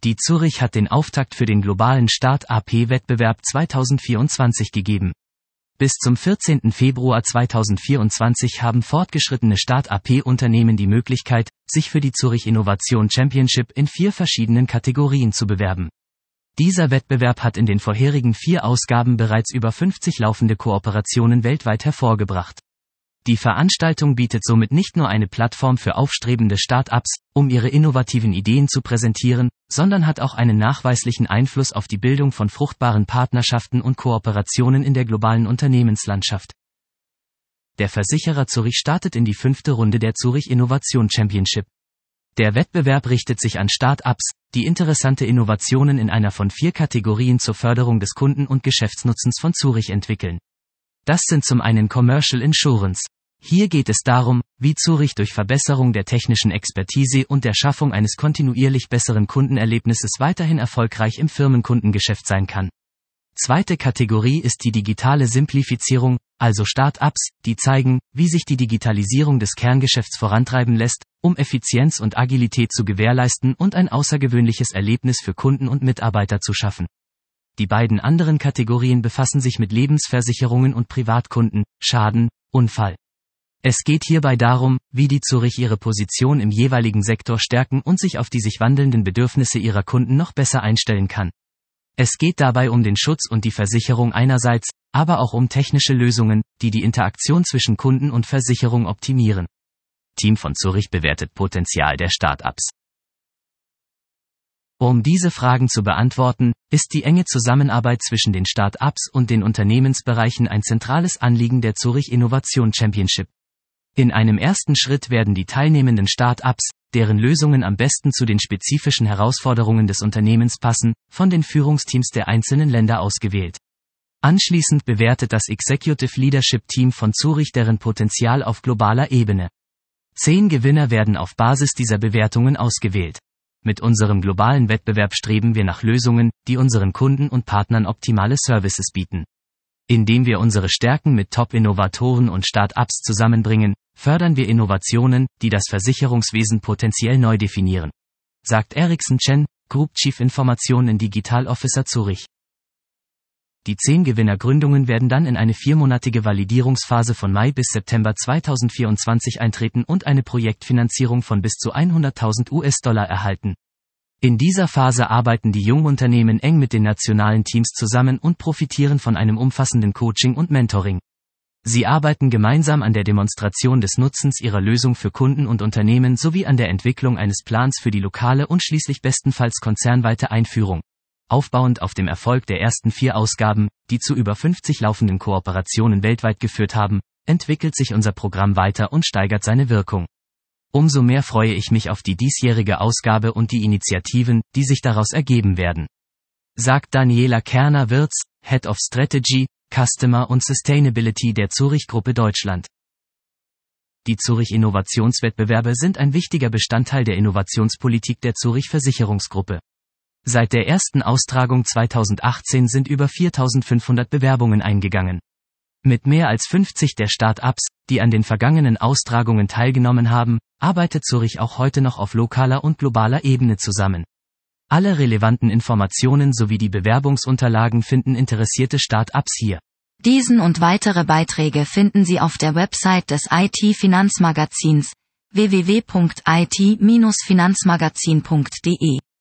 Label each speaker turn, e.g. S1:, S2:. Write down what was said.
S1: Die Zurich hat den Auftakt für den globalen Start-AP-Wettbewerb 2024 gegeben. Bis zum 14. Februar 2024 haben fortgeschrittene Start-AP-Unternehmen die Möglichkeit, sich für die Zurich Innovation Championship in 4 verschiedenen Kategorien zu bewerben. Dieser Wettbewerb hat in den vorherigen 4 Ausgaben bereits über 50 laufende Kooperationen weltweit hervorgebracht. Die Veranstaltung bietet somit nicht nur eine Plattform für aufstrebende Start-ups, um ihre innovativen Ideen zu präsentieren, sondern hat auch einen nachweislichen Einfluss auf die Bildung von fruchtbaren Partnerschaften und Kooperationen in der globalen Unternehmenslandschaft. Der Versicherer Zurich startet in die 5. Runde der Zurich Innovation Championship. Der Wettbewerb richtet sich an Start-ups, die interessante Innovationen in einer von 4 Kategorien zur Förderung des Kunden- und Geschäftsnutzens von Zurich entwickeln. Das sind zum einen Commercial Insurance. Hier geht es darum, wie Zurich durch Verbesserung der technischen Expertise und der Schaffung eines kontinuierlich besseren Kundenerlebnisses weiterhin erfolgreich im Firmenkundengeschäft sein kann. Zweite Kategorie ist die digitale Simplifizierung, also Start-ups, die zeigen, wie sich die Digitalisierung des Kerngeschäfts vorantreiben lässt, um Effizienz und Agilität zu gewährleisten und ein außergewöhnliches Erlebnis für Kunden und Mitarbeiter zu schaffen. Die beiden anderen Kategorien befassen sich mit Lebensversicherungen und Privatkunden, Schaden, Unfall. Es geht hierbei darum, wie die Zurich ihre Position im jeweiligen Sektor stärken und sich auf die sich wandelnden Bedürfnisse ihrer Kunden noch besser einstellen kann. Es geht dabei um den Schutz und die Versicherung einerseits, aber auch um technische Lösungen, die die Interaktion zwischen Kunden und Versicherung optimieren. Team von Zurich bewertet Potenzial der Start-ups. Um diese Fragen zu beantworten, ist die enge Zusammenarbeit zwischen den Start-ups und den Unternehmensbereichen ein zentrales Anliegen der Zurich Innovation Championship. In einem ersten Schritt werden die teilnehmenden Start-ups, deren Lösungen am besten zu den spezifischen Herausforderungen des Unternehmens passen, von den Führungsteams der einzelnen Länder ausgewählt. Anschließend bewertet das Executive Leadership Team von Zurich deren Potenzial auf globaler Ebene. 10 Gewinner werden auf Basis dieser Bewertungen ausgewählt. Mit unserem globalen Wettbewerb streben wir nach Lösungen, die unseren Kunden und Partnern optimale Services bieten. Indem wir unsere Stärken mit Top-Innovatoren und Start-ups zusammenbringen, fördern wir Innovationen, die das Versicherungswesen potenziell neu definieren, sagt Ericsson Chen, Group Chief Information and Digital Officer Zurich. Die 10 Gewinnergründungen werden dann in eine 4-monatige Validierungsphase von Mai bis September 2024 eintreten und eine Projektfinanzierung von bis zu 100.000 US-Dollar erhalten. In dieser Phase arbeiten die Jungunternehmen eng mit den nationalen Teams zusammen und profitieren von einem umfassenden Coaching und Mentoring. Sie arbeiten gemeinsam an der Demonstration des Nutzens ihrer Lösung für Kunden und Unternehmen sowie an der Entwicklung eines Plans für die lokale und schließlich bestenfalls konzernweite Einführung. Aufbauend auf dem Erfolg der ersten 4 Ausgaben, die zu über 50 laufenden Kooperationen weltweit geführt haben, entwickelt sich unser Programm weiter und steigert seine Wirkung. Umso mehr freue ich mich auf die diesjährige Ausgabe und die Initiativen, die sich daraus ergeben werden, sagt Daniela Kerner-Wirz, Head of Strategy, Customer und Sustainability der Zurich Gruppe Deutschland. Die Zurich Innovationswettbewerbe sind ein wichtiger Bestandteil der Innovationspolitik der Zurich Versicherungsgruppe. Seit der ersten Austragung 2018 sind über 4.500 Bewerbungen eingegangen. Mit mehr als 50 der Start-ups, die an den vergangenen Austragungen teilgenommen haben, arbeitet Zurich auch heute noch auf lokaler und globaler Ebene zusammen. Alle relevanten Informationen sowie die Bewerbungsunterlagen finden interessierte Start-ups hier.
S2: Diesen und weitere Beiträge finden Sie auf der Website des IT-Finanzmagazins www.it-finanzmagazin.de.